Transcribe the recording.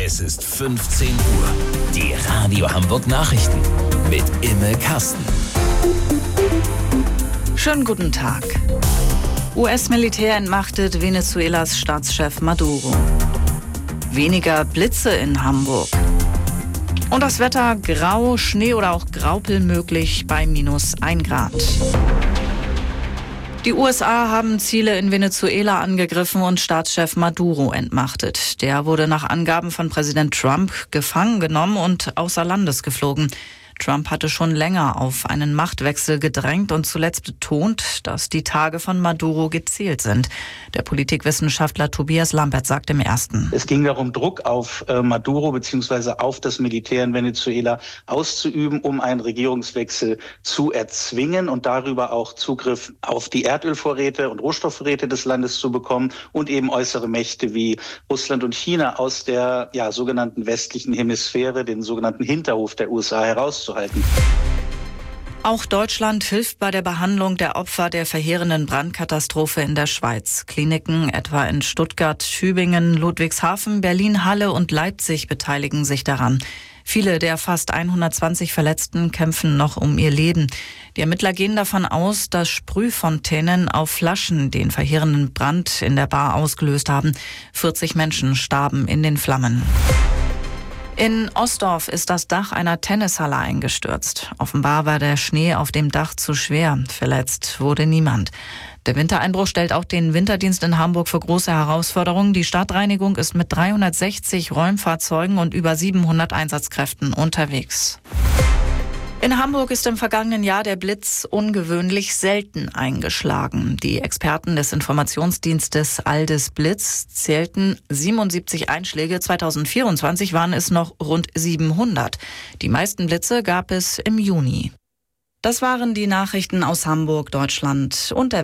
Es ist 15 Uhr. Die Radio Hamburg Nachrichten mit Imme Kasten. Schönen guten Tag. US-Militär entmachtet Venezuelas Staatschef Maduro. Weniger Blitze in Hamburg. Und das Wetter grau, Schnee oder auch Graupel möglich bei -1 Grad. Die USA haben Ziele in Venezuela angegriffen und Staatschef Maduro entmachtet. Der wurde nach Angaben von Präsident Trump gefangen genommen und außer Landes geflogen. Trump hatte schon länger auf einen Machtwechsel gedrängt und zuletzt betont, dass die Tage von Maduro gezielt sind. Der Politikwissenschaftler Tobias Lampert sagt im Ersten: Es ging darum, Druck auf Maduro bzw. auf das Militär in Venezuela auszuüben, um einen Regierungswechsel zu erzwingen und darüber auch Zugriff auf die Erdölvorräte und Rohstoffvorräte des Landes zu bekommen und eben äußere Mächte wie Russland und China aus der sogenannten westlichen Hemisphäre, den sogenannten Hinterhof der USA herauszuhalten. Auch Deutschland hilft bei der Behandlung der Opfer der verheerenden Brandkatastrophe in der Schweiz. Kliniken etwa in Stuttgart, Tübingen, Ludwigshafen, Berlin, Halle und Leipzig beteiligen sich daran. Viele der fast 120 Verletzten kämpfen noch um ihr Leben. Die Ermittler gehen davon aus, dass Sprühfontänen auf Flaschen den verheerenden Brand in der Bar ausgelöst haben. 40 Menschen starben in den Flammen. In Ostdorf ist das Dach einer Tennishalle eingestürzt. Offenbar war der Schnee auf dem Dach zu schwer. Verletzt wurde niemand. Der Wintereinbruch stellt auch den Winterdienst in Hamburg vor große Herausforderungen. Die Stadtreinigung ist mit 360 Räumfahrzeugen und über 700 Einsatzkräften unterwegs. In Hamburg ist im vergangenen Jahr der Blitz ungewöhnlich selten eingeschlagen. Die Experten des Informationsdienstes Aldis Blitz zählten 77 Einschläge. 2024 waren es noch rund 700. Die meisten Blitze gab es im Juni. Das waren die Nachrichten aus Hamburg, Deutschland und der